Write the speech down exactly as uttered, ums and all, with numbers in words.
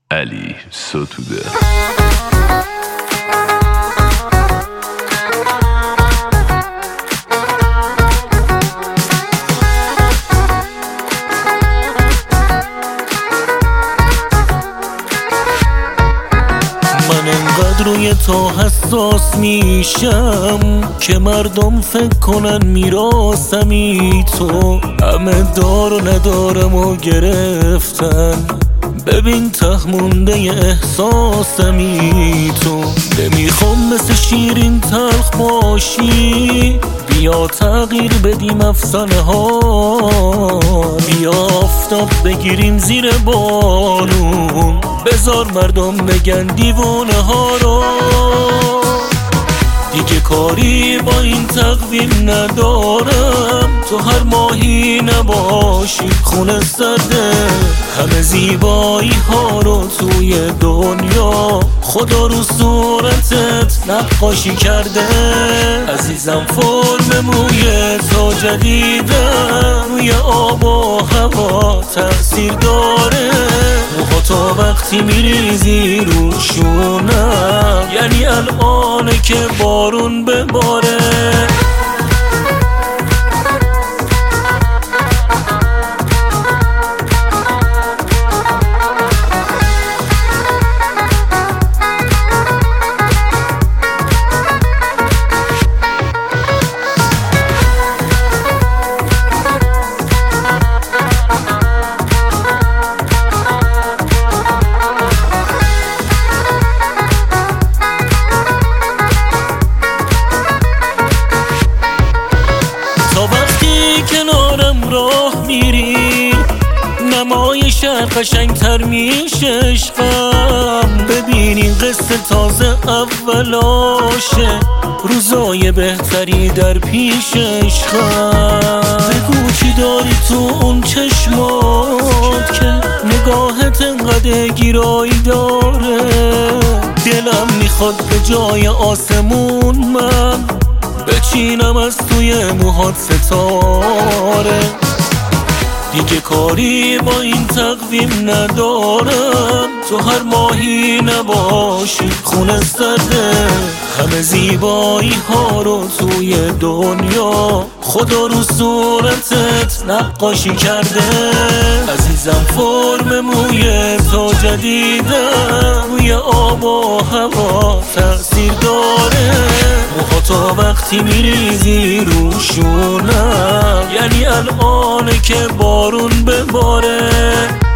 علی ستوده. من انقدر روی تو حساس میشم که مردم فکر کنن میراسمی تو. همه دار و ندارم و گرفتن، ببین ته مونده احساسمی تو. نمیخوام مثل شیرین تلخ باشی، بیا تغییر بدیم افسانه ها. بیا آفتاب بگیریم زیر بارون، بذار مردم بگن دیوانه ها رو. دیگه کاری با این تقویم ندارم، تو هر ماهی نباشی خونه سرده. همه زیبایی ها رو توی دنیا خدا رو صورتت نقاشی کرده. عزیزم فرم موی تو جدیدم، روی آب و هوا تأثیر داره. موها تا وقتی میریزی روشونم، یعنی الانه که بارون بباره. کنارم راه میری، نمای شهر قشنگتر میشه عشقم. ببینین قصه تازه اولاشه، روزای بهتری در پیش عشقم. بگو چی داری تو اون چشمات که نگاهت انقدر گیرایی داره. دلم میخواد به جای آسمون من بچینم از توی موهات ستاره. دیگه کاری با این تقویم ندارم، تو هر ماهی نباشی خونه سرده. همه زیبایی ها رو توی دنیا خدا رو صورتت نقاشی کرده. عزیزم فرم موی تو جدیدم، روی آب و هوا تأثیر داره. موها تا وقتی میریزی روشونم، یعنی الانه که بارون بباره.